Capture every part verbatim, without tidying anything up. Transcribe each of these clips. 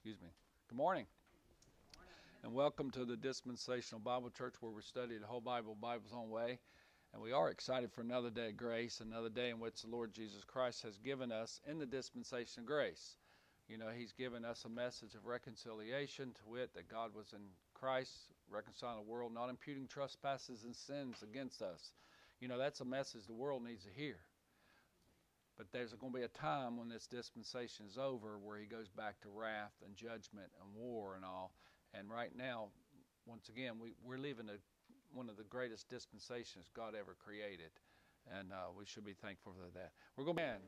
Excuse me. Good morning. And welcome to the Dispensational Bible Church, where we study the whole Bible, Bible's own way. And we are excited for another day of grace, another day in which the Lord Jesus Christ has given us in the dispensation of grace. You know, He's given us a message of reconciliation, to wit, that God was in Christ, reconciling the world, not imputing trespasses and sins against us. You know, that's a message the world needs to hear. But there's going to be a time when this dispensation is over where He goes back to wrath and judgment and war and all. And right now, once again, we, we're living a, one of the greatest dispensations God ever created. And uh, we should be thankful for that. We're going to begin.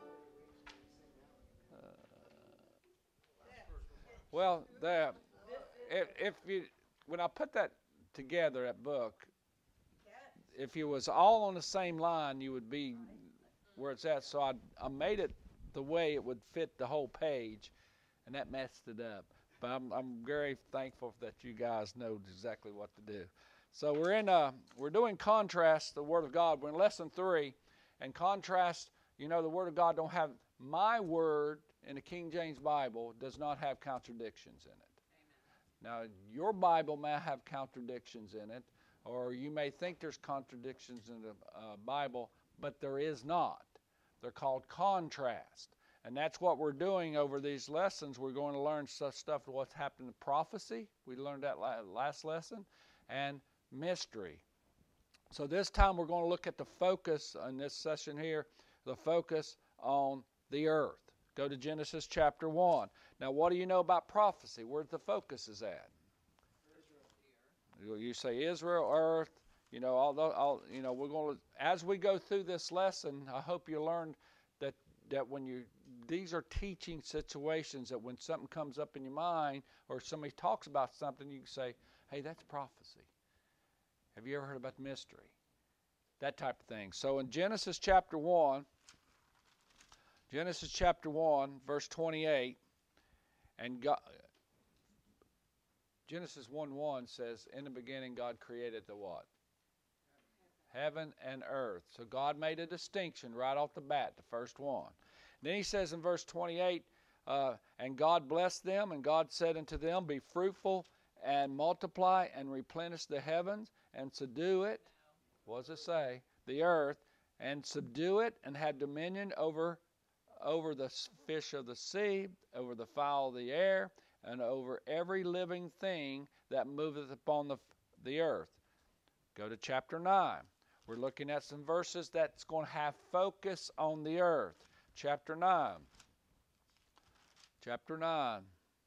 Uh, well, the, if, if you, when I put that together, that book, if you was all on the same line, you would be where it's at. So I, I made it the way it would fit the whole page, and that messed it up. But I'm, I'm very thankful that you guys know exactly what to do. So we're in uh we're doing contrast the Word of God. We're in lesson three, and contrast. You know, the Word of God don't have my word in the King James Bible does not have contradictions in it. Amen. Now your Bible may have contradictions in it, or you may think there's contradictions in the uh, Bible, but there is not. They're called contrast. And that's what we're doing over these lessons. We're going to learn stuff, stuff what's happened in prophecy. We learned that last lesson. And mystery. So this time we're going to look at the focus in this session here, the focus on the earth. Go to Genesis chapter one. Now what do you know about prophecy? Where the focus is at? Israel. You say Israel, earth. You know, although, all, you know, we're going to, as we go through this lesson, I hope you learn that that when you, these are teaching situations that when something comes up in your mind or somebody talks about something, you can say, hey, that's prophecy. Have you ever heard about mystery? That type of thing. So in Genesis chapter one, Genesis chapter one, verse twenty-eight, and God, Genesis one one says, in the beginning God created the what? Heaven and earth. So God made a distinction right off the bat, the first one. Then he says in verse twenty-eight, uh, and God blessed them, and God said unto them, be fruitful and multiply and replenish the heavens and subdue it. What does it say? The earth, and subdue it, and have dominion over, over the fish of the sea, over the fowl of the air, and over every living thing that moveth upon the, the earth. Go to chapter nine. We're looking at some verses that's going to have focus on the earth. Chapter nine. Chapter nine.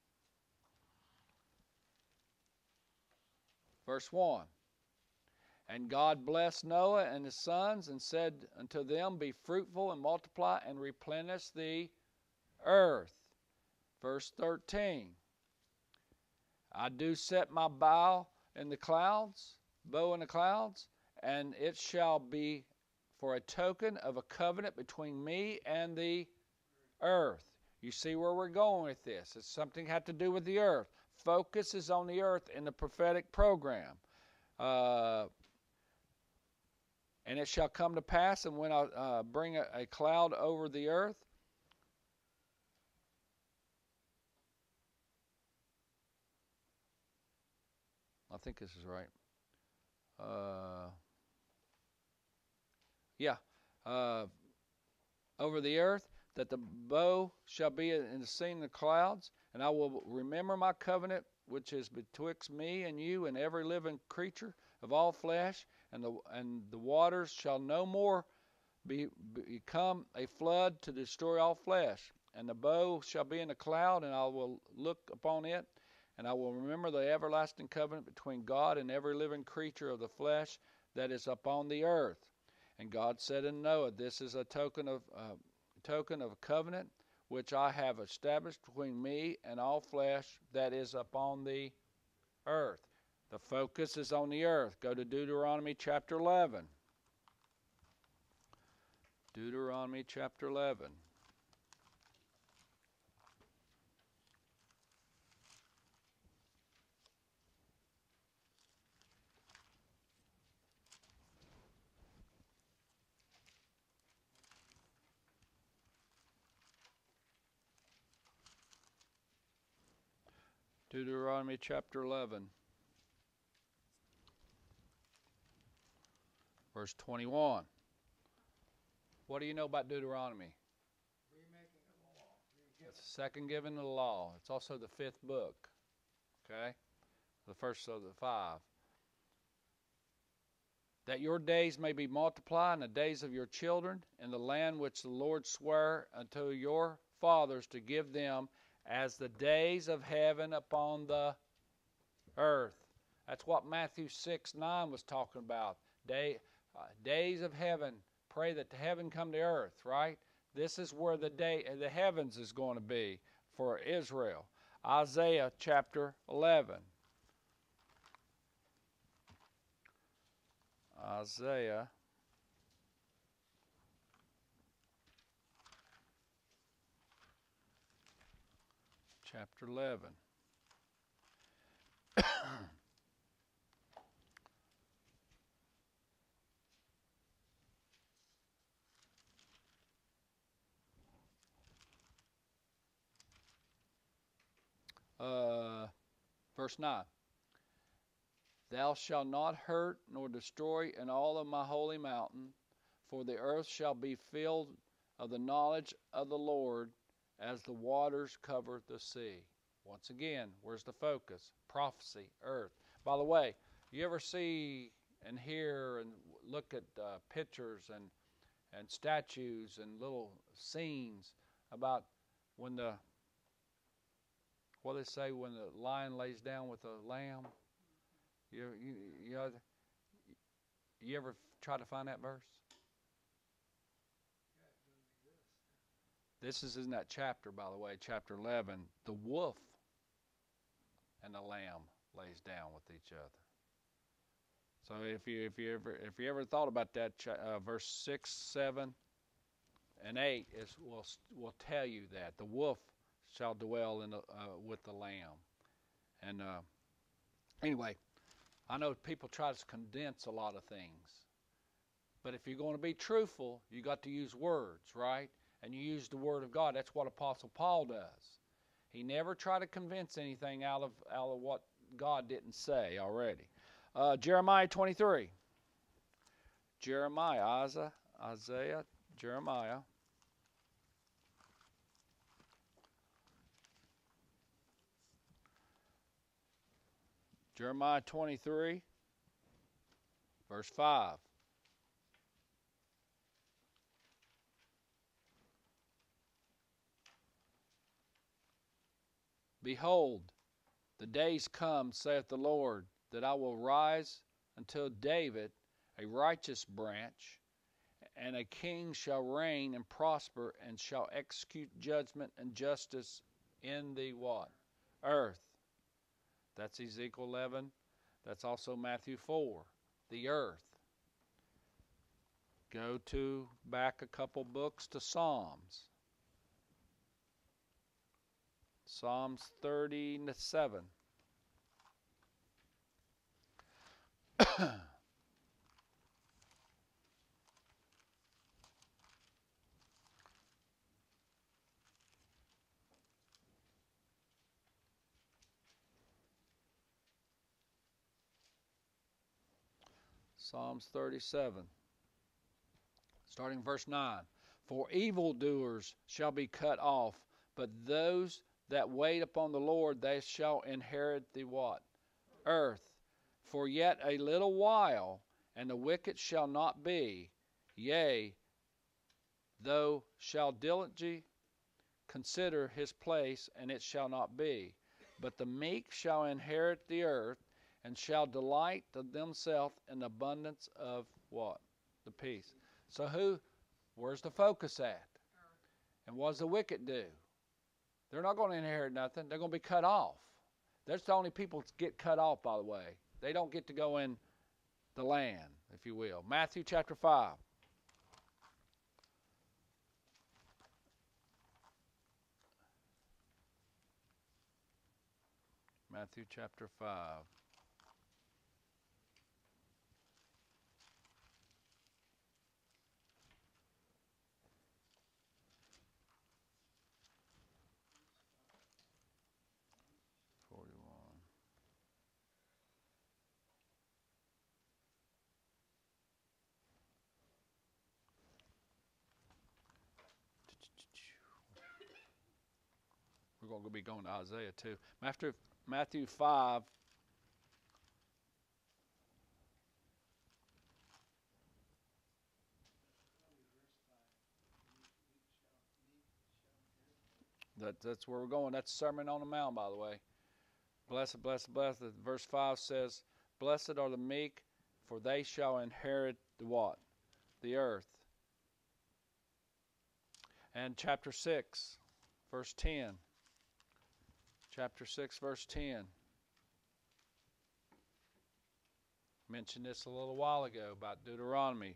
Verse one. And God blessed Noah and his sons and said unto them, be fruitful and multiply and replenish the earth. Verse thirteen. I do set my bow in the clouds, bow in the clouds, and it shall be for a token of a covenant between me and the earth. You see where we're going with this. It's something had to do with the earth. Focus is on the earth in the prophetic program. Uh, and it shall come to pass, and when I uh, bring a, a cloud over the earth, I think this is right. Uh, yeah. Uh, over the earth, that the bow shall be in the seen in the clouds, and I will remember my covenant which is betwixt me and you and every living creature of all flesh, and the and the waters shall no more be become a flood to destroy all flesh. And the bow shall be in the cloud, and I will look upon it, and I will remember the everlasting covenant between God and every living creature of the flesh that is upon the earth. And God said unto Noah, this is a token of uh, token of covenant which I have established between me and all flesh that is upon the earth. The focus is on the earth. Go to Deuteronomy chapter eleven. Deuteronomy chapter eleven. Deuteronomy chapter eleven, verse twenty-one. What do you know about Deuteronomy? Remaking of the law. It's the second giving of the law. It's also the fifth book. Okay? The first of the five. That your days may be multiplied in the days of your children in the land which the Lord sware unto your fathers to give them as the days of heaven upon the earth. That's what Matthew six nine was talking about. Day, uh, days of heaven. Pray that the heaven come to earth, right? This is where the day the heavens is going to be for Israel. Isaiah chapter eleven. Isaiah chapter eleven. uh, verse nine. Thou shalt not hurt nor destroy in all of my holy mountain, for the earth shall be filled of the knowledge of the Lord as the waters cover the sea. Once again, where's the focus? Prophecy, earth. By the way, you ever see and hear and look at uh, pictures and and statues and little scenes about when the, what do they say, when the lion lays down with the lamb? You you you, know, you ever try to find that verse? This is in that chapter, by the way, chapter eleven. The wolf and the lamb lays down with each other. So if you if you ever if you ever thought about that, uh, verse six, seven, and eight is will will tell you that the wolf shall dwell in the, uh, with the lamb. And uh, anyway, I know people try to condense a lot of things, but if you're going to be truthful, you got to use words, right? And you use the Word of God. That's what Apostle Paul does. He never tried to convince anything out of out of what God didn't say already. Uh, Jeremiah twenty-three. Jeremiah, Isaiah, Isaiah, Jeremiah. Jeremiah twenty-three, verse five. Behold, the days come, saith the Lord, that I will rise until David a righteous branch, and a king shall reign and prosper, and shall execute judgment and justice in the what? Earth. That's Ezekiel eleven. That's also Matthew four. The earth. Go to back a couple books to Psalms. Psalms thirty-seven. Psalms thirty-seven, starting verse nine. For evildoers shall be cut off, but those that wait upon the Lord, they shall inherit the what? Earth. For yet a little while, and the wicked shall not be. Yea, though shall diligently consider his place, and it shall not be. But the meek shall inherit the earth, and shall delight themselves in abundance of what? The peace. So who, where's the focus at? And what does the wicked do? They're not going to inherit nothing. They're going to be cut off. That's the only people that get cut off, by the way. They don't get to go in the land, if you will. Matthew chapter five. Matthew chapter five. forty-one. we're going to be going to Isaiah too. Matthew, Matthew five. That, that's where we're going. That's Sermon on the Mount, by the way. Blessed, blessed, blessed. Verse five says, "Blessed are the meek, for they shall inherit the what? The earth." And chapter six, verse ten. Chapter six, verse ten. Mentioned this a little while ago about Deuteronomy.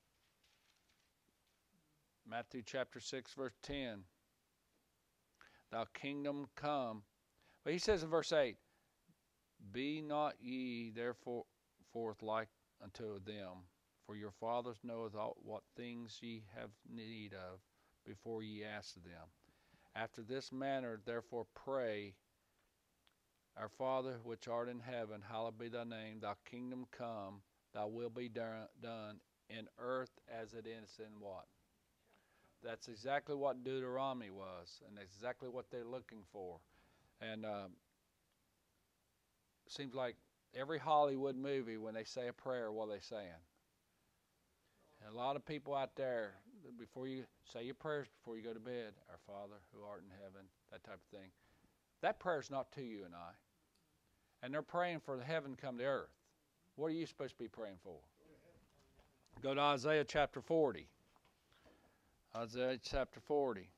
Matthew chapter six, verse ten. "Thy kingdom come." But he says in verse eight, "Be not ye therefore forth like unto them, for your fathers knoweth all what things ye have need of before ye ask of them. After this manner therefore pray, Our Father which art in heaven, hallowed be thy name, thy kingdom come, thy will be done in earth as it is in what?" That's exactly what Deuteronomy was, and that's exactly what they're looking for. And um, it seems like every Hollywood movie, when they say a prayer, what are they saying? And a lot of people out there, before you say your prayers before you go to bed, "Our Father who art in heaven," that type of thing. That prayer is not to you and I. And they're praying for the heaven to come to earth. What are you supposed to be praying for? Go to Isaiah chapter forty. Isaiah chapter forty.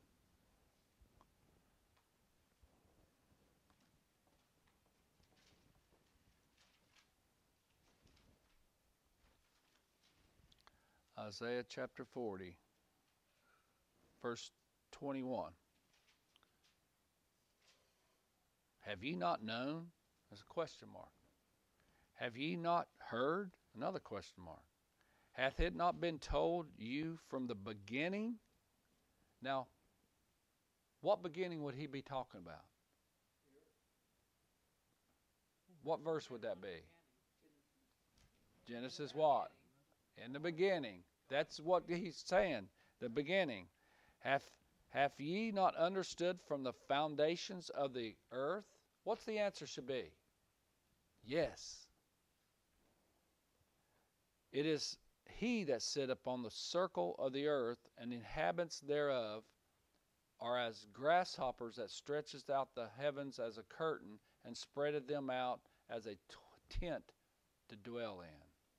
Isaiah chapter forty, verse twenty-one. "Have ye not known?" There's a question mark. "Have ye not heard?" Another question mark. "Hath it not been told you from the beginning?" Now, what beginning would he be talking about? What verse would that be? Genesis what? In the beginning. That's what he's saying. The beginning. Hath, hath ye not understood from the foundations of the earth? What's the answer should be? Yes. "It is he that sitteth upon the circle of the earth, and the inhabitants thereof are as grasshoppers that stretcheth out the heavens as a curtain, and spreadeth them out as a t- tent to dwell in."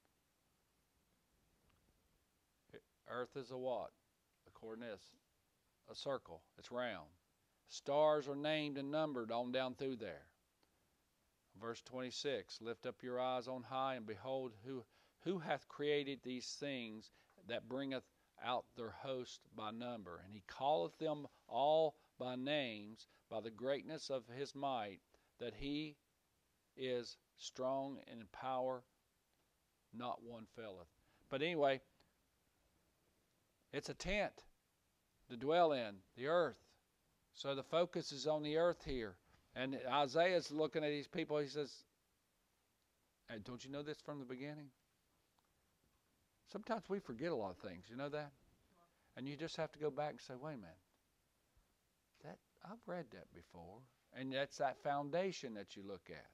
Earth is a what? According to this, a circle. It's round. Stars are named and numbered on down through there. Verse twenty-six, "Lift up your eyes on high, and behold, who, who hath created these things, that bringeth out their host by number. And he calleth them all by names, by the greatness of his might, that he is strong and in power, not one faileth." But anyway, it's a tent to dwell in, the earth. So the focus is on the earth here. And Isaiah's looking at these people, he says, "Hey, don't you know this from the beginning?" Sometimes we forget a lot of things, you know that? And you just have to go back and say, wait a minute, that I've read that before. And that's that foundation that you look at.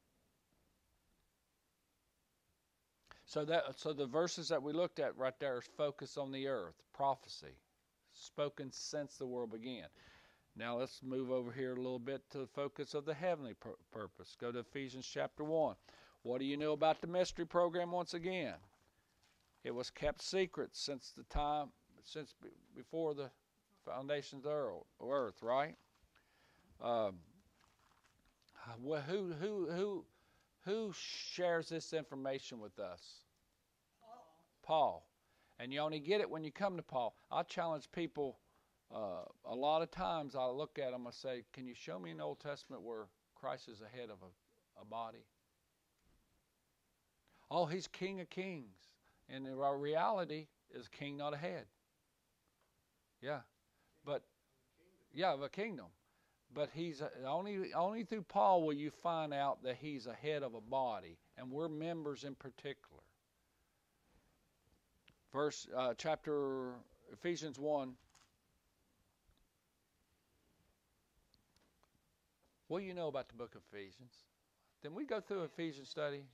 So that so the verses that we looked at right there is focus on the earth, prophecy, spoken since the world began. Now let's move over here a little bit to the focus of the heavenly pur- purpose. Go to Ephesians chapter one. What do you know about the mystery program once again? It was kept secret since the time, since b- before the foundations of the earth, right? Um, wh- who who who who shares this information with us? Paul. Paul. And you only get it when you come to Paul. I challenge people. Uh, a lot of times I look at them and say, can you show me in the Old Testament where Christ is the head of a, a body? Oh, he's King of Kings. And the reality is king, not a head. Yeah. But, yeah, of a kingdom. But he's a, only only through Paul will you find out that he's a head of a body. And we're members in particular. Verse, uh, chapter, Ephesians one. What do you know about the book of Ephesians? Then we go through Ephesians study.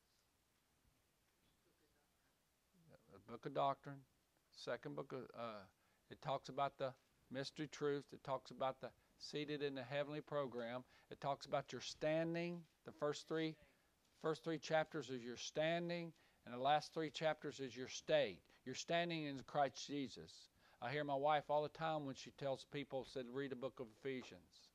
The book of doctrine, second book of, uh, it talks about the mystery truth. It talks about the seated in the heavenly program. It talks about your standing. The first three, first three chapters is your standing, and the last three chapters is your state. Your standing in Christ Jesus. I hear my wife all the time when she tells people, said, read the book of Ephesians.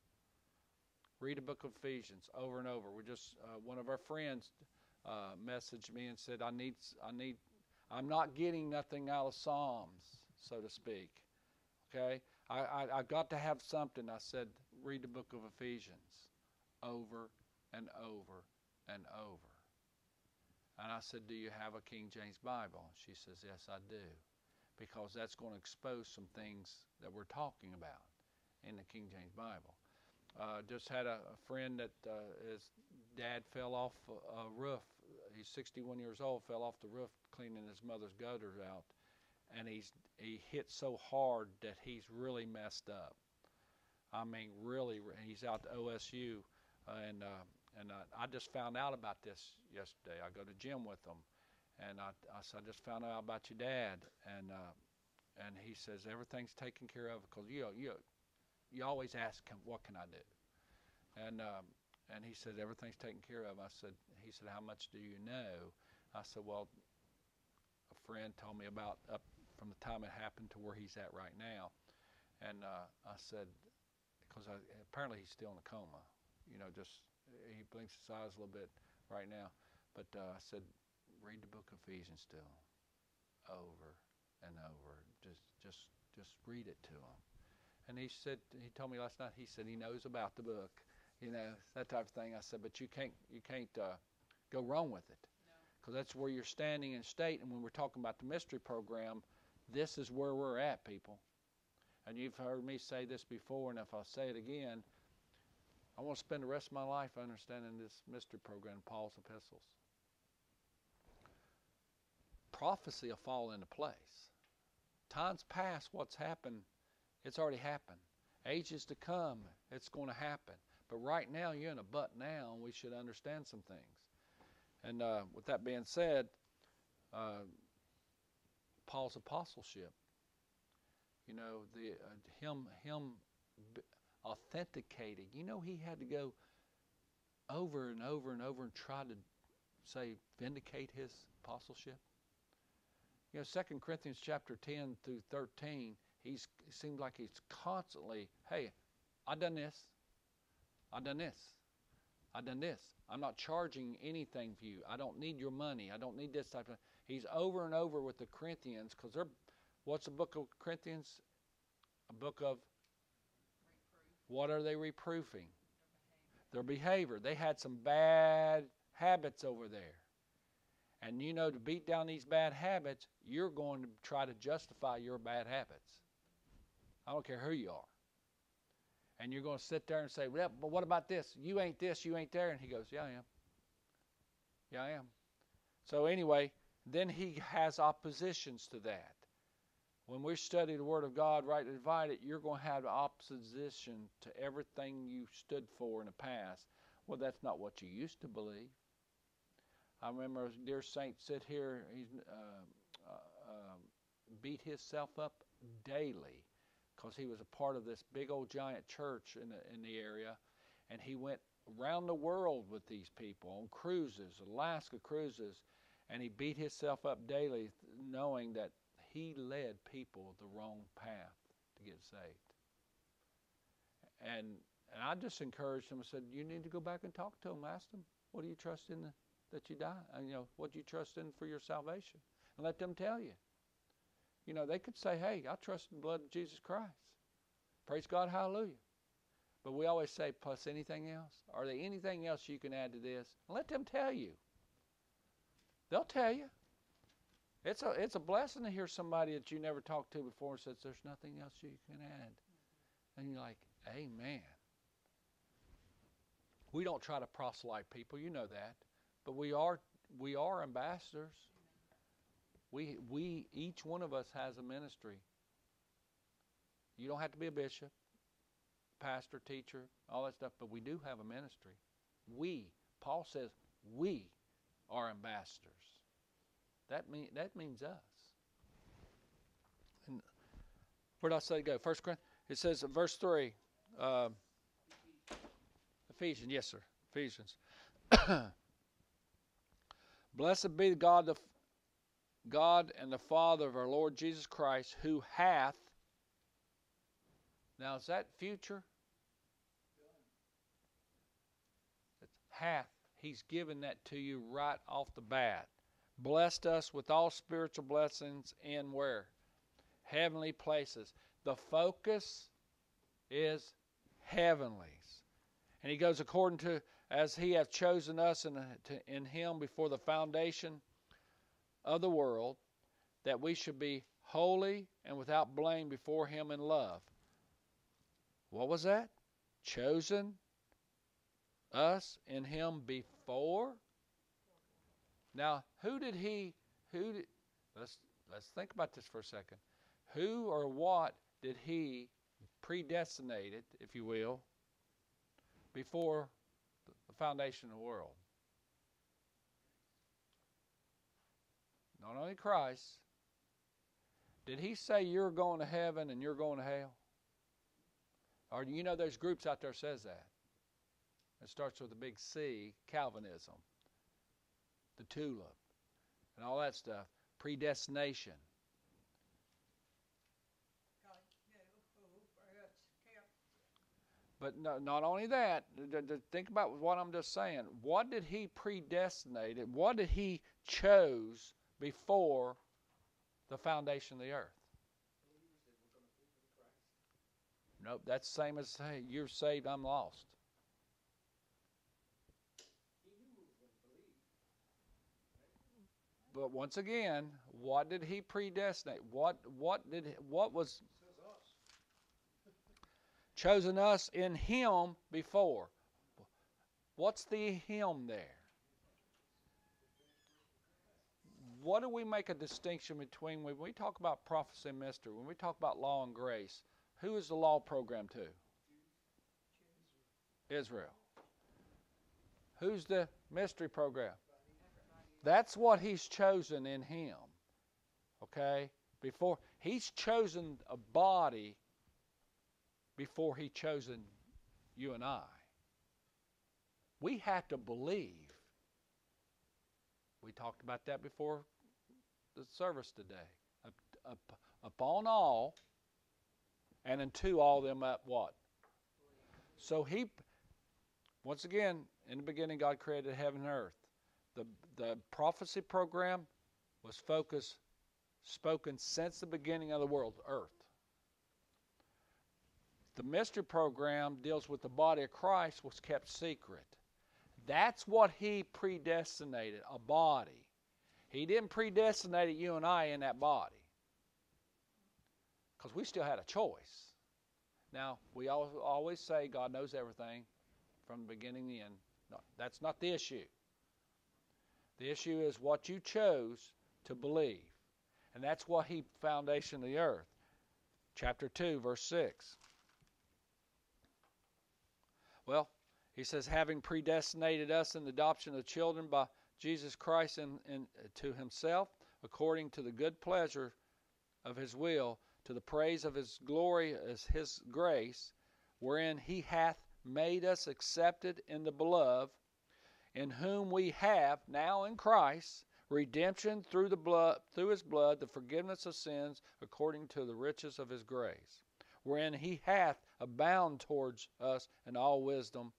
Read the book of Ephesians over and over. We just uh, one of our friends uh, messaged me and said, I need, I need, I'm not getting nothing out of Psalms, so to speak. Okay, I, I I got to have something. I said, read the book of Ephesians over and over and over. And I said, do you have a King James Bible? She says, yes, I do, because that's going to expose some things that we're talking about in the King James Bible. Uh, just had a, a friend that uh, his dad fell off a, a roof. He's sixty-one years old, fell off the roof cleaning his mother's gutters out. And he's he hit so hard that he's really messed up. I mean, really, he's out to O S U. Uh, and uh, and uh, I just found out about this yesterday. I go to gym with him. And I, I, said, I just found out about your dad. And uh, and he says, everything's taken care of, because you, you, you always ask him, what can I do? And um, and he said, everything's taken care of. I said, he said, how much do you know? I said, well, a friend told me about up from the time it happened to where he's at right now. And uh, I said, because I, apparently he's still in a coma. You know, just, he blinks his eyes a little bit right now. But uh, I said, read the book of Ephesians to him over and over. Just, just, just read it to him. And he said, he told me last night, he said he knows about the book, you know, that type of thing. I said, but you can't, you can't uh, go wrong with it, because that's where you're standing in state. And when we're talking about the mystery program, this is where we're at, people. And you've heard me say this before, and if I say it again, I want to spend the rest of my life understanding this mystery program, Paul's epistles. Prophecy will fall into place. Times past, what's happened, it's already happened. Ages to come, it's going to happen. But right now, you're in a but now, and we should understand some things. And uh, with that being said, uh, Paul's apostleship, you know, the uh, him him authenticating. You know, he had to go over and over and over and try to say vindicate his apostleship. You know, Second Corinthians chapter ten through thirteen, he's it seems like he's constantly, hey, I done this, I done this, I done this. I'm not charging anything for you. I don't need your money. I don't need this type of. He's over and over with the Corinthians, because they're. What's the book of Corinthians? A book of. Reproof. What are they reproofing? Their behavior. Their behavior. They had some bad habits over there. And you know, to beat down these bad habits, you're going to try to justify your bad habits. I don't care who you are. And you're going to sit there and say, well, but what about this? You ain't this, you ain't there. And he goes, yeah, I am. Yeah, I am. So anyway, then he has oppositions to that. When we study the Word of God, rightly divided, you're going to have opposition to everything you stood for in the past. Well, that's not what you used to believe. I remember a dear saint sit here, he uh, uh, uh, beat himself up daily, because he was a part of this big old giant church in the, in the area, and he went around the world with these people on cruises, Alaska cruises, and he beat himself up daily, knowing that he led people the wrong path to get saved. And and I just encouraged him and said, you need to go back and talk to him, ask them, what do you trust in the, that you die? And, you know, what do you trust in for your salvation? And let them tell you. You know, they could say, hey, I trust in the blood of Jesus Christ. Praise God, hallelujah. But we always say, plus anything else? Are there anything else you can add to this? And let them tell you. They'll tell you. It's a, it's a blessing to hear somebody that you never talked to before says, there's nothing else you can add. And you're like, amen. We don't try to proselyte people, you know that. But we are we are ambassadors. We we each one of us has a ministry. You don't have to be a bishop. pastor, teacher, all that stuff, but we do have a ministry. We, Paul says, we are ambassadors. That mean that means us. And where did I say go? First Corinthians. It says in verse three. Uh, Ephesians, yes, sir. Ephesians. Blessed be the God, the God and the Father of our Lord Jesus Christ, who hath. Now, is that future? It's hath. He's given that to you right off the bat. Blessed us with all spiritual blessings in where? Heavenly places. The focus is heavenlies. And he goes, according to, as he hath chosen us in, to, in him before the foundation of the world, that we should be holy and without blame before him in love. What was that? Chosen us in him before. Now, who did he, who did, let's, let's think about this for a second. Who or what did he predestinate, if you will, before the foundation of the world? Not only Christ. Did he say you're going to heaven and you're going to hell? Or do you know there's groups out there that says that? It starts with a big C, Calvinism, the tulip, and all that stuff. Predestination. But no, not only that, think about what I'm just saying. What did he predestinate? What did he chose before the foundation of the earth? Nope, that's the same as hey, you're saved, I'm lost. But once again, what did he predestinate? What what did what was chosen us in him before? What's the him there? What do we make a distinction between when we talk about prophecy and mystery, when we talk about law and grace? Who is the law program to? Israel. Who's the mystery program? That's what he's chosen in him. Okay? Before he's chosen a body before he chosen you and I. We have to believe. We talked about that before the service today. Up, up, upon all, and unto all them at what? So he, once again, in the beginning God created heaven and earth. The, the prophecy program was focused, spoken since the beginning of the world, earth. The mystery program deals with the body of Christ, was kept secret. That's what he predestinated, a body. He didn't predestinate you and I in that body. Because we still had a choice. Now, we always say God knows everything from the beginning to the end. No, that's not the issue. The issue is what you chose to believe. And that's what he foundation of the earth. Chapter two, verse six. Well, he says, having predestinated us in the adoption of children by Jesus Christ in, in, to himself, according to the good pleasure of his will, to the praise of his glory as his grace, wherein he hath made us accepted in the beloved, in whom we have, now in Christ, redemption through the blood, through his blood, the forgiveness of sins, according to the riches of his grace, wherein he hath abound towards us in all wisdom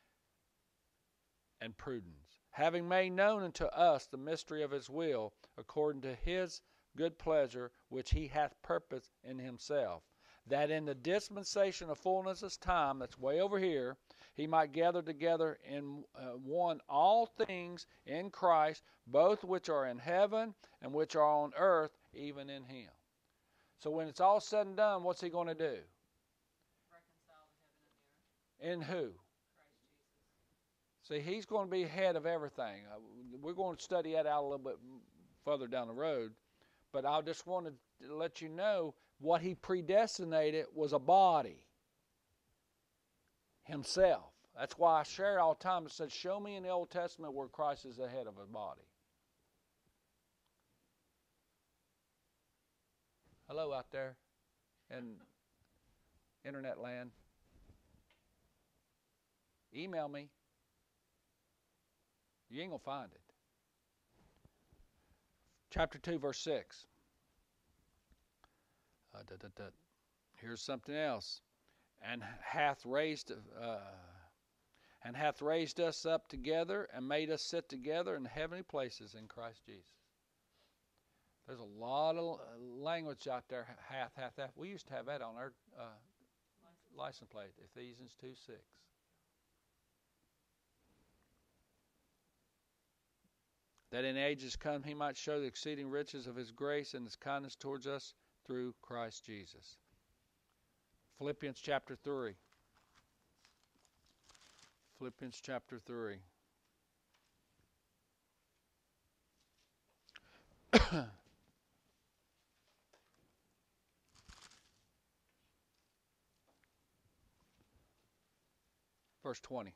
and prudence, having made known unto us the mystery of his will, according to his good pleasure, which he hath purposed in himself, that in the dispensation of fullness of time, that's way over here, he might gather together in uh, one all things in Christ, both which are in heaven and which are on earth, even in him. So when it's all said and done, what's he going to do? Reconcile the heaven and the earth. In who? Christ Jesus. See, he's going to be ahead of everything. Uh, we're going to study that out a little bit further down the road. But I just wanted to let you know what he predestinated was a body. Himself. That's why I share it all the time. It said, show me in the Old Testament where Christ is the head of a body. Hello out there in internet land. Email me. You ain't going to find it. Chapter two, verse six. Uh, da, da, da. Here's something else. And hath raised uh, and hath raised us up together and made us sit together in heavenly places in Christ Jesus. There's a lot of language out there. Hath, hath, hath. We used to have that on our uh, license plate. Ephesians two six. That in ages come he might show the exceeding riches of his grace and his kindness towards us through Christ Jesus. Philippians chapter three. Philippians chapter three. Verse twenty.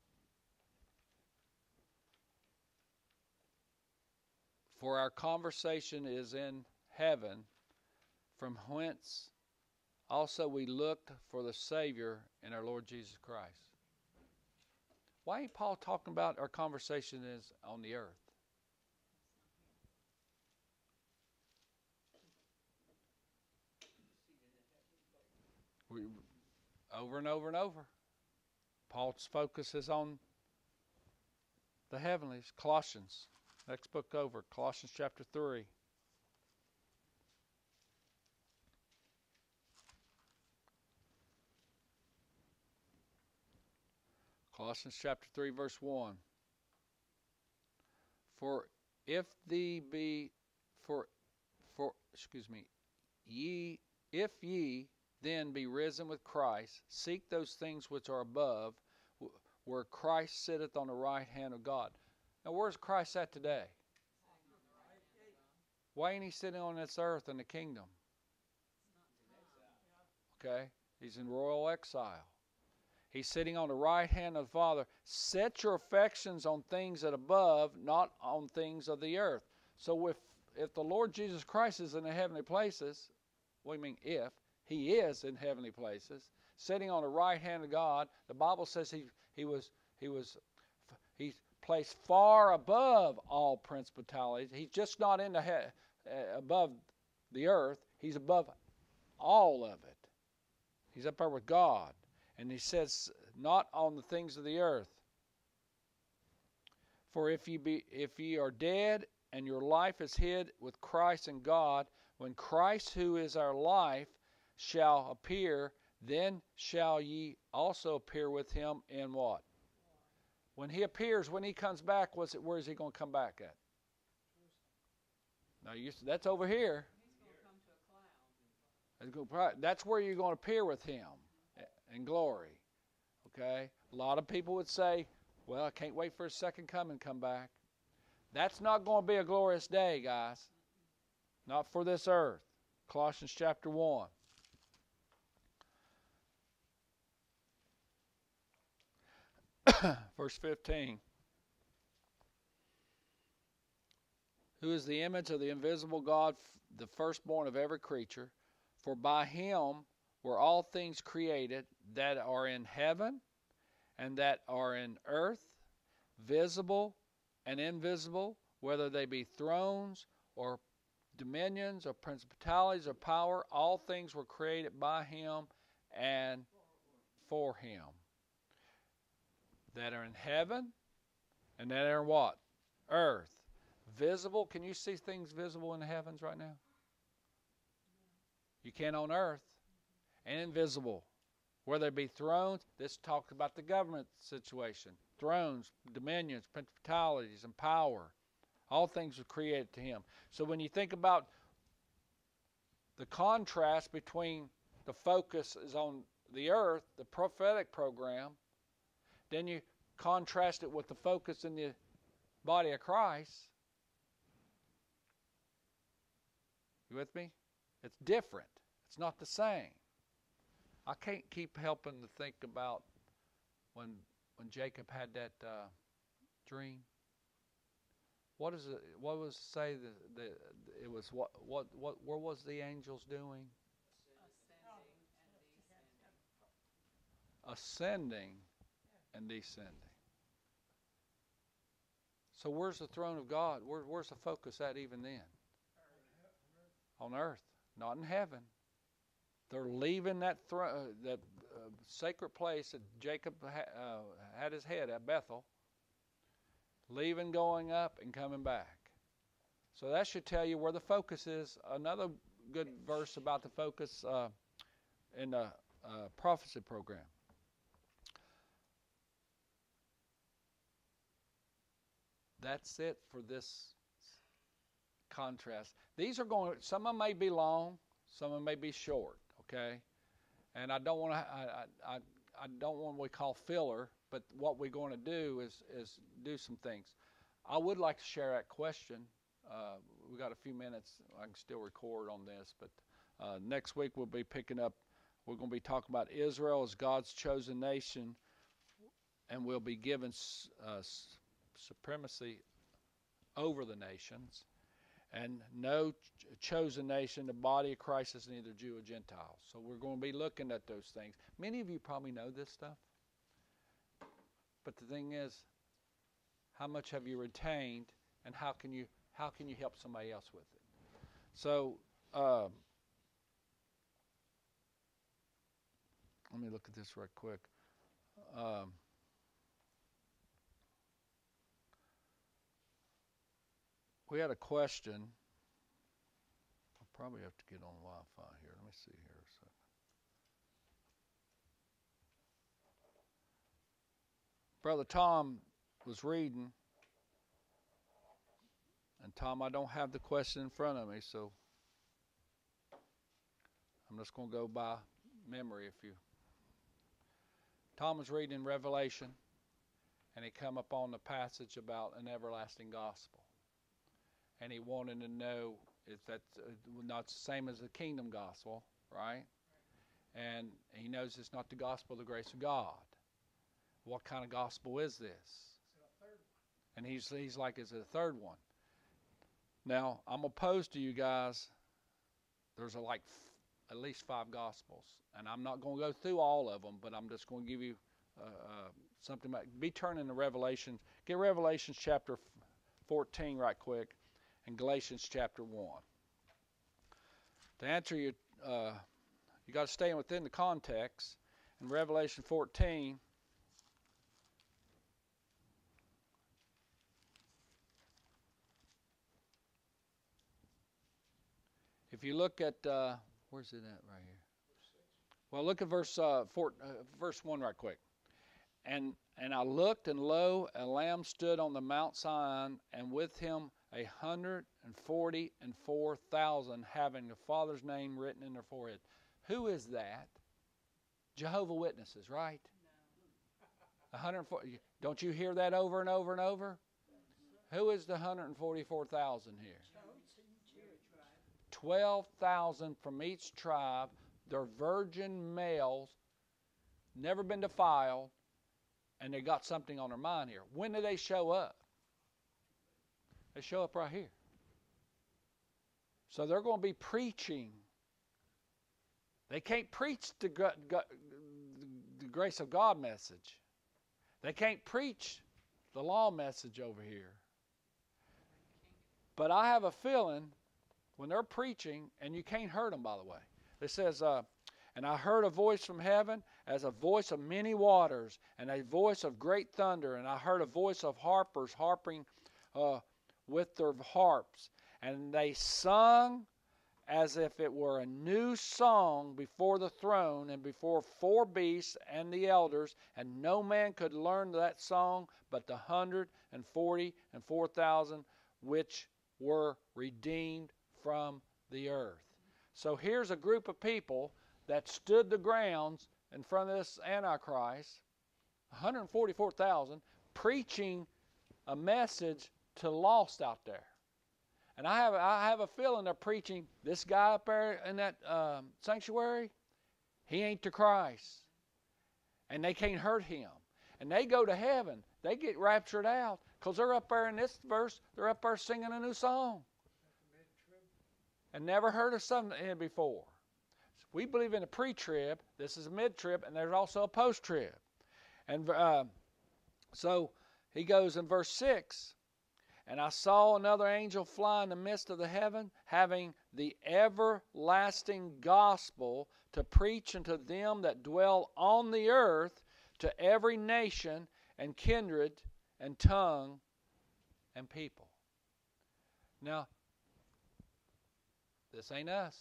For our conversation is in heaven, from whence also we looked for the Savior in our Lord Jesus Christ. Why ain't Paul talking about our conversation is on the earth? We, over and over and over. Paul's focus is on the heavenlies. Colossians. Next book over. Colossians chapter three. Colossians chapter three, verse one. For if thee be for for excuse me, ye if ye then be risen with Christ, seek those things which are above, where Christ sitteth on the right hand of God. Now where's Christ at today? Why ain't he sitting on this earth in the kingdom? Okay? He's in royal exile. He's sitting on the right hand of the Father. Set your affections on things that above, not on things of the earth. So if, if the Lord Jesus Christ is in the heavenly places, what do you mean if? He is in heavenly places, sitting on the right hand of God. The Bible says he, he was he was he's placed far above all principalities. He's just not in the he, uh, above the earth. He's above all of it. He's up there with God. And he says, not on the things of the earth. For if ye be if ye are dead and your life is hid with Christ in God, when Christ who is our life shall appear, then shall ye also appear with him in what? When he appears, when he comes back, what's it, where is he going to come back at? Now you, that's over here. He's going to come to a cloud. That's where you're going to appear with him in glory. Okay? A lot of people would say, well, I can't wait for his second coming to come back. That's not going to be a glorious day, guys. Not for this earth. Colossians chapter one. Verse fifteen. Who is the image of the invisible God, the firstborn of every creature? For by him were all things created that are in heaven and that are in earth, visible and invisible, whether they be thrones or dominions or principalities or power. All things were created by him and for him. That are in heaven and that are in what? Earth. Visible. Can you see things visible in the heavens right now? You can on earth. And invisible. Whether it be thrones, this talks about the government situation. Thrones, dominions, principalities, and power. All things were created to him. So when you think about the contrast between the focus is on the earth, the prophetic program, then you contrast it with the focus in the body of Christ. You with me? It's different. It's not the same. I can't keep helping to think about when when Jacob had that uh, dream? What is it? What was it say that the, it was what what what where was the angels doing? Ascending and descending. Ascending and descending. So where's the throne of God? Where, where's the focus at even then? On earth, not in heaven. They're leaving that thro- uh, that uh, sacred place that Jacob ha- uh, had his head at, Bethel, leaving, going up, and coming back. So that should tell you where the focus is. Another good verse about the focus uh, in the uh, prophecy program. That's it for this contrast. These are going, some of them may be long, some of them may be short, okay? And I don't want to, I, I, I don't want what we call filler, but what we're going to do is, is do some things. I would like to share that question. Uh, we got a few minutes. I can still record on this, but uh, next week we'll be picking up, we're going to be talking about Israel as God's chosen nation, and we'll be given uh, supremacy over the nations, and no ch- chosen nation, the body of Christ is neither Jew or Gentile. So we're going to be looking at those things. Many of you probably know this stuff, but the thing is, how much have you retained, and how can you how can you help somebody else with it? So uh, let me look at this right quick. Um, We had a question. I'll probably have to get on Wi-Fi here. Let me see here a second. Brother Tom was reading. And Tom, I don't have the question in front of me, so I'm just going to go by memory. If you, Tom was reading Revelation, and he come upon the passage about an everlasting gospel. And he wanted to know if that's uh, not the same as the kingdom gospel, right? And he knows it's not the gospel of the grace of God. What kind of gospel is this? And he's he's like, it's a third one. Now, I'm opposed to you guys. There's a, like f- at least five gospels. And I'm not going to go through all of them, but I'm just going to give you uh, uh, something. About, be turning to Revelation. Get Revelation chapter fourteen right quick. And Galatians chapter one. To answer your, uh, you got to stay within the context. In Revelation fourteen, if you look at, uh, where's it at right here? Well, look at verse uh, four, uh, verse one right quick. And and I looked, and lo, a lamb stood on the Mount Zion, and with him a hundred and forty and four thousand, having the Father's name written in their forehead. Who is that? Jehovah's Witnesses, right? No. one hundred forty. Don't you hear that over and over and over? Who is the one hundred forty-four thousand here? twelve thousand from each tribe. They're virgin males, never been defiled, and they got something on their mind here. When do they show up? They show up right here. So they're going to be preaching. They can't preach the, the grace of God message. They can't preach the law message over here. But I have a feeling when they're preaching, and you can't hurt them, by the way. It says, uh, and I heard a voice from heaven as a voice of many waters, and a voice of great thunder, and I heard a voice of harpers harping uh, with their harps, and they sung as if it were a new song before the throne and before four beasts and the elders, and no man could learn that song but the hundred and forty and four thousand which were redeemed from the earth. So here's a group of people that stood the grounds in front of this Antichrist, one hundred forty-four thousand, preaching a message to lost out there. And I have I have a feeling they're preaching, this guy up there in that um, sanctuary, he ain't the Christ. And they can't hurt him. and they go to heaven. They get raptured out because they're up there in this verse. They're up there singing a new song. And never heard of something before. We believe in a pre-trib. This is a mid-trib, and there's also a post-trib. And uh, so he goes in verse six, and I saw another angel fly in the midst of the heaven, having the everlasting gospel to preach unto them that dwell on the earth, to every nation and kindred and tongue and people. Now, this ain't us.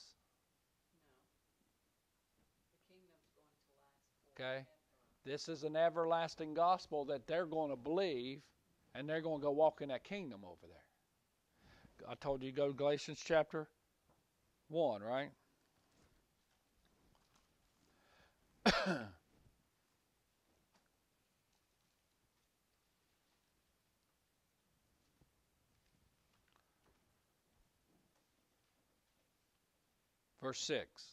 No. The kingdom's going to last Okay? This is an everlasting gospel that they're going to believe, and they're going to go walk in that kingdom over there. I told you to go to Galatians chapter one, right? Verse six.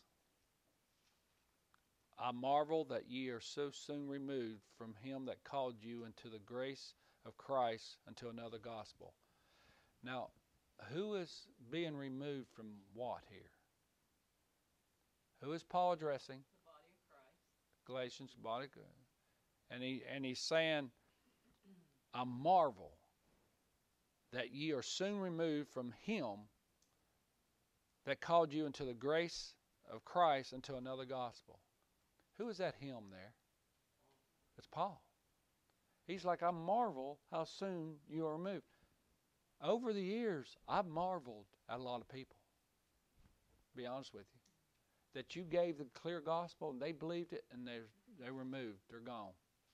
I marvel that ye are so soon removed from him that called you into the grace of Christ unto another gospel. Now, who is being removed from what here? Who is Paul addressing? The body of Christ. Galatians, body of Christ. And he and he's saying, I marvel that ye are soon removed from him that called you into the grace of Christ unto another gospel. Who is that him there? It's Paul. He's like, I marvel how soon you are removed. Over the years, I've marveled at a lot of people, to be honest with you, that you gave the clear gospel and they believed it and they're, they were moved. They're gone.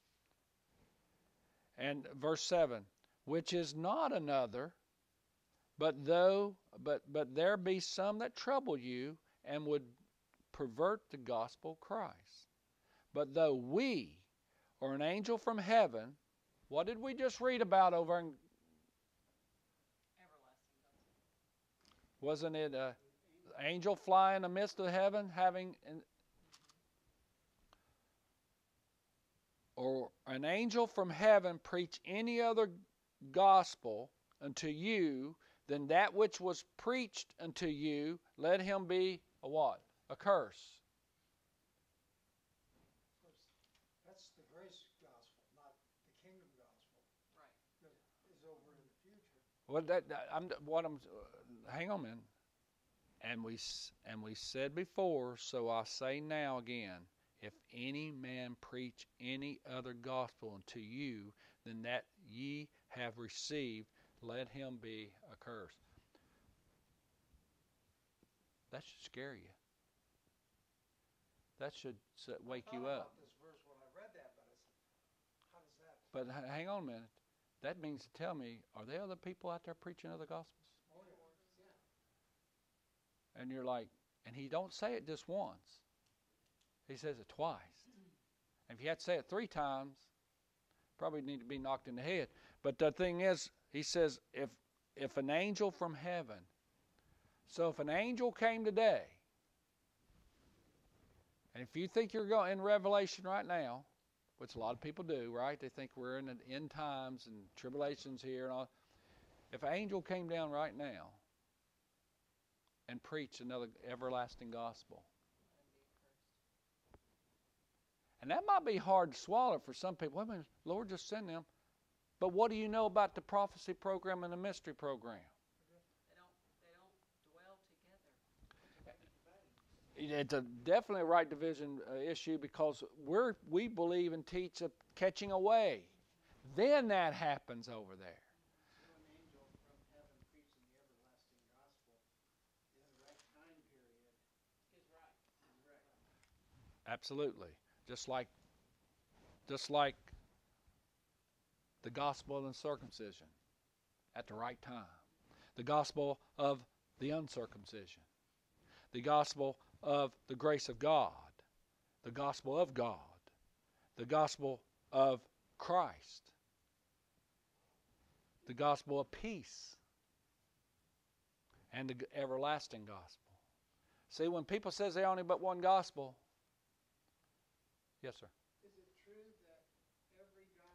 And verse seven, which is not another, but though, but but there be some that trouble you and would pervert the gospel of Christ. But though we, or an angel from heaven, what did we just read about over in, Everlasting gospel. wasn't it an angel fly in the midst of heaven, having, an, or an angel from heaven preach any other gospel unto you than that which was preached unto you, let him be a what? A curse. That's the grace gospel, not the kingdom gospel. Right. That is over in the future. Well, that, that I'm what I'm. Uh, hang on a minute. And we and we said before, so I say now again: if any man preach any other gospel unto you than that ye have received, let him be accursed. That should scare you. That should wake you up. I thought about this verse when I read that, but I said, how does that? But h- hang on a minute. That means to tell me, are there other people out there preaching other gospels? Oh, yeah. And you're like, and he don't say it just once. He says it twice. And if you had to say it three times, probably need to be knocked in the head. But the thing is, he says, if if an angel from heaven, so if an angel came today, and if you think you're going in Revelation right now, which a lot of people do, right? They think we're in the end times and tribulations here and all. If an angel came down right now and preached another everlasting gospel, and that might be hard to swallow for some people. Wait a minute, Lord, just send them. But what do you know about the prophecy program and the mystery program? They don't, they don't dwell together. It's a definitely a right division uh, issue because we're we believe and teach of catching away. Then that happens over there. So an angel from heaven preaching the everlasting gospel in the right time period Is right. is right. Absolutely. Just like just like the gospel of the circumcision at the right time. The gospel of the uncircumcision. The gospel of the grace of God. The gospel of God. The gospel of Christ. The gospel of peace. And the everlasting gospel. See, when people says they only but one gospel. Yes, sir. Is it true that every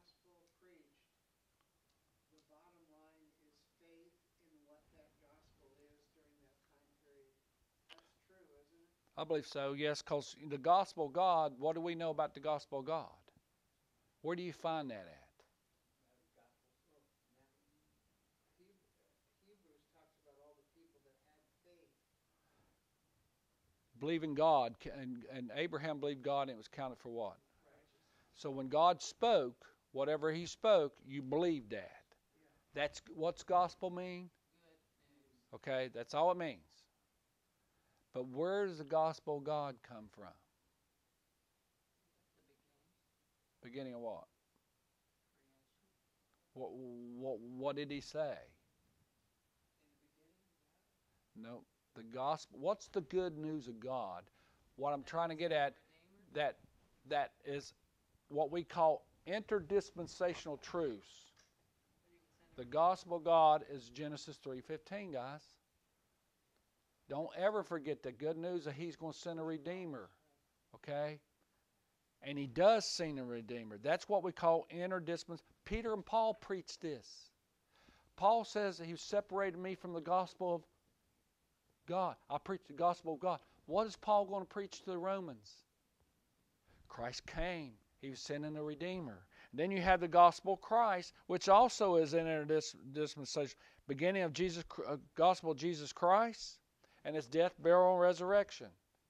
I believe so, yes, because the gospel of God, what do we know about the gospel of God? Where do you find that at? Hebrews talks about all the people that had faith. Believe in God, and, and Abraham believed God, and it was counted for what? So when God spoke, whatever He spoke, you believed that. That's what's gospel mean? Okay, that's all it means. But where does the gospel of God come from? Beginning of what? What, what, what did He say? No, the gospel. What's the good news of God? What I'm trying to get at, that that is what we call interdispensational truths. The gospel of God is Genesis three fifteen, guys. Don't ever forget the good news that He's going to send a Redeemer. Okay? And He does send a Redeemer. That's what we call interdispens. Peter and Paul preached this. Paul says that He separated me from the gospel of God. I preach the gospel of God. What is Paul going to preach to the Romans? Christ came. He was sending a Redeemer. Then you have the gospel of Christ, which also is in interdispensation. Beginning of Jesus, uh, gospel of Jesus Christ, and His death, burial, and resurrection.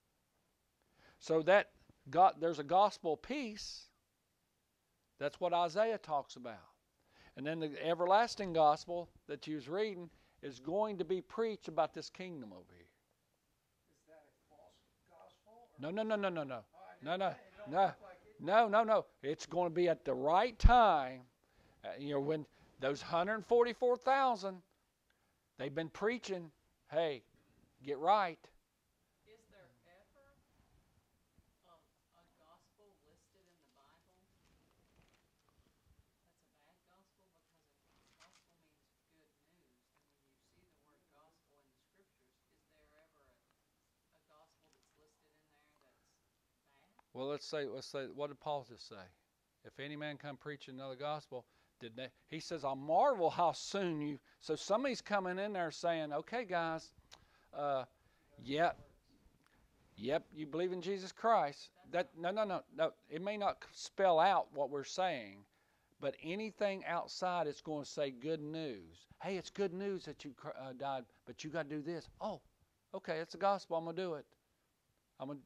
So that God, there's a gospel of peace. That's what Isaiah talks about. And then the everlasting gospel that you was reading is going to be preached about this kingdom over here. Is that a false gospel? No, no, no, no, no, no. Oh, I No, didn't no, say it. It don't no. look like it. No, no, no. It's going to be at the right time. Uh, you know, when those one hundred forty-four thousand, they've been preaching, hey, get right. Is there ever a, a gospel listed in the Bible that's a bad gospel? Because if gospel means good news, then when you see the word gospel in the scriptures, is there ever a, a gospel that's listed in there that's bad? Well, let's say, let's say, what did Paul just say? If any man come preaching another gospel, did they? He says, I marvel how soon you. So somebody's coming in there saying, okay, guys, uh, yep, yep, you believe in Jesus Christ. That no, no, no, no. It may not spell out what we're saying, but anything outside, it's going to say good news. Hey, it's good news that you uh, died, but you got to do this. Oh, okay, it's the gospel. I'm gonna do it. I'm gonna.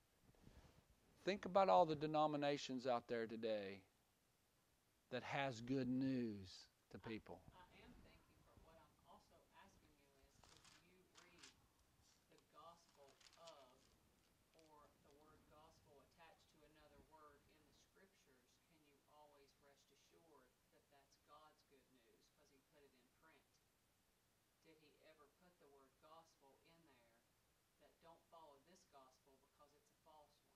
Think about all the denominations out there today that has good news to people. I am thinking, but what I'm also asking you is, if you read the gospel of, or the word gospel attached to another word in the scriptures, can you always rest assured that that's God's good news because He put it in print? Did He ever put the word gospel in there that don't follow this gospel because it's a false one?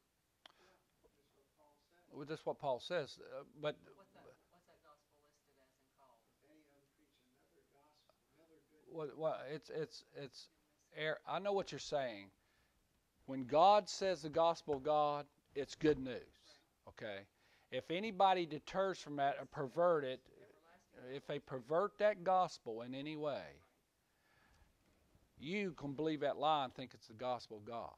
Well, that's what Paul says. Uh, but What's that, what's that gospel listed as and called? If any of them preach another gospel, another good well, well, it's it's it's. air- I know what you're saying. When God says the gospel of God, it's good news. Okay. If anybody deters from that or pervert it, if they pervert that gospel in any way, you can believe that lie and think it's the gospel of God.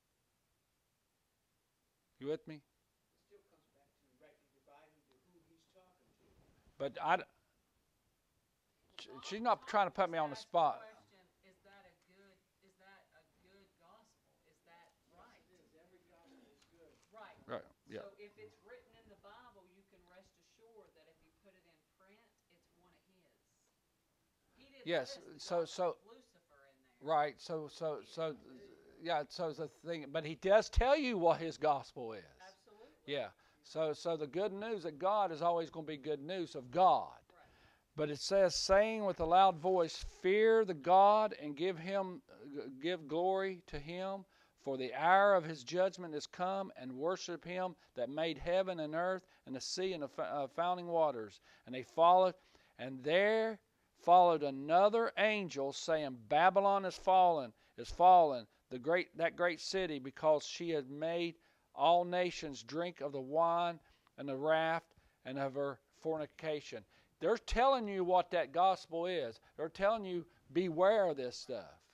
You with me? It still comes back to rightly dividing to who he's talking to. But I, d- sh- she's not trying to put me on the Ask spot. question, is that a good, is that a good gospel? Is that right? Yes, it is. Every gospel is good. Right. Right. Yeah. So if it's written in the Bible, you can rest assured that if He put it in print, it's one of His. He didn't Yes, list the so- gospel so- of Lucifer in there. Right. So so so yeah. So the thing, but he does tell you what his gospel is. Absolutely. Yeah. So so the good news of God is always going to be good news of God. Right. But it says, saying with a loud voice, fear the God and give him, give glory to Him, for the hour of His judgment is come, and worship Him that made heaven and earth and the sea and the f- uh, fountain waters. And they followed, and there followed another angel, saying, Babylon is fallen, is fallen, the great that great city, because she had made all nations drink of the wine and the wrath and of her fornication. They're telling you what that gospel is. They're telling you, beware of this stuff.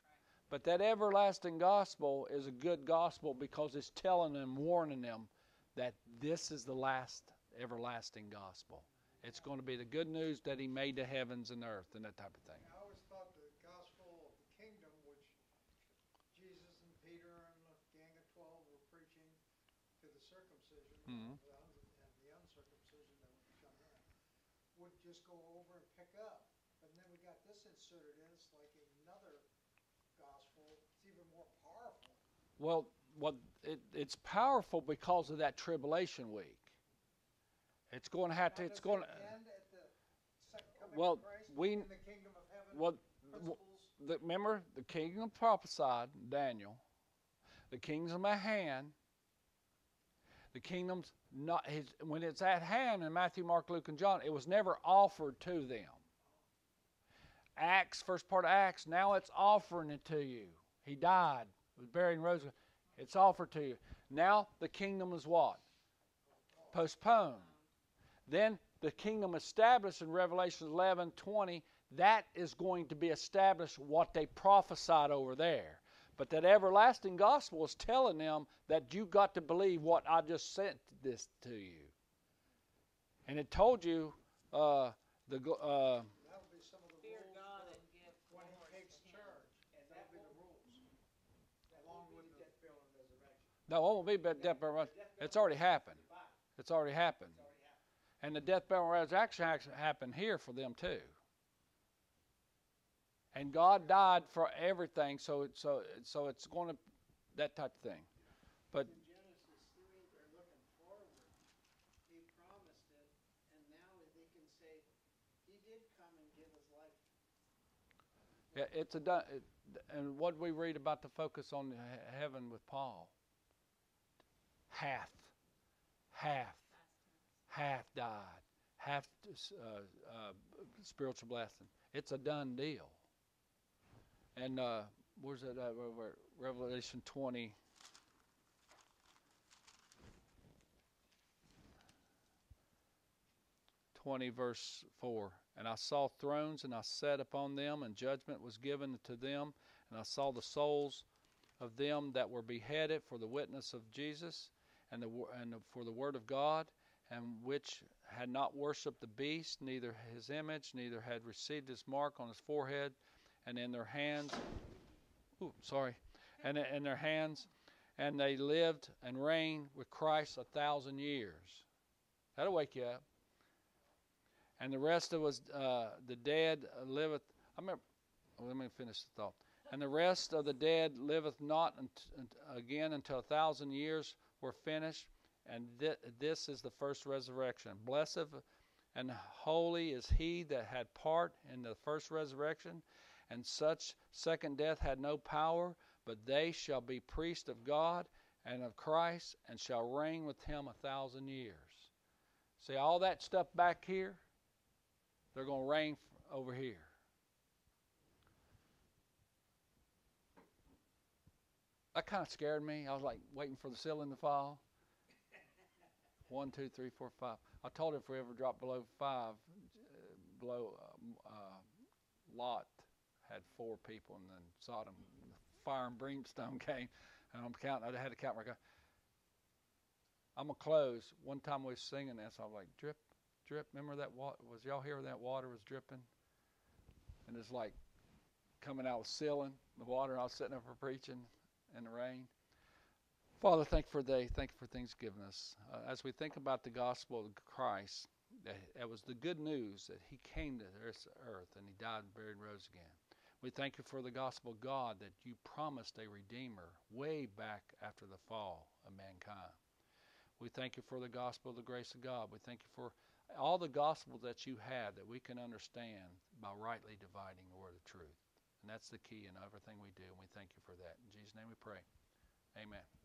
But that everlasting gospel is a good gospel because it's telling them, warning them that this is the last everlasting gospel. It's going to be the good news that he made the heavens and earth and that type of thing. I always thought the gospel of the kingdom, which Jesus and Peter and the gang of twelve were preaching to the circumcision Mhm. and the uncircumcision that would come in, would just go over and pick up. But then we got this inserted in. It's like another gospel. It's even more powerful. Well, what it, it's powerful because of that tribulation week. It's going to have to. Now, It's does going it to. end at the second coming Well, of Christ we- in the kingdom of heaven? Well, principles? the, remember the kingdom prophesied Daniel. The kingdom at hand. The kingdom's not his, when it's at hand in Matthew, Mark, Luke, and John. It was never offered to them. Acts, first part of Acts. Now it's offering it to you. He died, was buried, and rose. It's offered to you. Now the kingdom is what? Postponed. Then the kingdom established in Revelation eleven twenty. That is going to be established what they prophesied over there. But that everlasting gospel is telling them that you got to believe what I just sent this to you. And it told you uh, the go- uh, That'll be some of the Fear rules God for and give when he glory takes to him. charge. That'll be the rules. Along with the death, burial, and resurrection. no, it won't be but death, burial, and resurrection. It's already happened. It's already happened. And the death, burial, and resurrection actually happened here for them too. And God died for everything, so it, so so it's going to that type of thing. But In Genesis three, they're looking forward. He promised it, and now they can say, he did come and give his life. yeah, it's a done. It, and what we read about the focus on he- heaven with Paul. Hath, hath, hath died, hath uh, uh, spiritual blessing. It's a done deal. And uh, where's that at? Over Revelation twenty. twenty verse four. And I saw thrones, and I sat upon them, and judgment was given to them. And I saw the souls of them that were beheaded for the witness of Jesus, and the and for the word of God, and which had not worshipped the beast, neither his image, neither had received his mark on his forehead, and in their hands, ooh, sorry, and in their hands, and they lived and reigned with Christ a thousand years. That'll wake you up. And the rest of us, uh, the dead liveth. I remember. Let me finish the thought. And the rest of the dead liveth not unt, again until a thousand years were finished. And th- this is the first resurrection. Blessed and holy is he that had part in the first resurrection. And such second death had no power, but they shall be priests of God and of Christ, and shall reign with him a thousand years. See, all that stuff back here, they're going to reign over here. That kind of scared me. I was like waiting for the ceiling to fall. One, two, three, four, five. I told him if we ever drop below five, uh, below um, uh, Lot had four people, and then Sodom, fire and brimstone came, and I'm counting. I had to count. My I'm gonna close. One time we was singing this, I was like, drip, drip. Remember that water? Was y'all hear that water was dripping? And it's like coming out of the ceiling, the water. And I was sitting up for preaching in the rain. Father, thank you for the day. Thank you for things given us. Uh, as we think about the gospel of Christ, that, that was the good news that he came to this earth and he died, buried, and rose again. We thank you for the gospel of God, that you promised a redeemer way back after the fall of mankind. We thank you for the gospel of the grace of God. We thank you for all the gospel that you have that we can understand by rightly dividing the word of truth. And that's the key in everything we do, and we thank you for that. In Jesus' name we pray. Amen.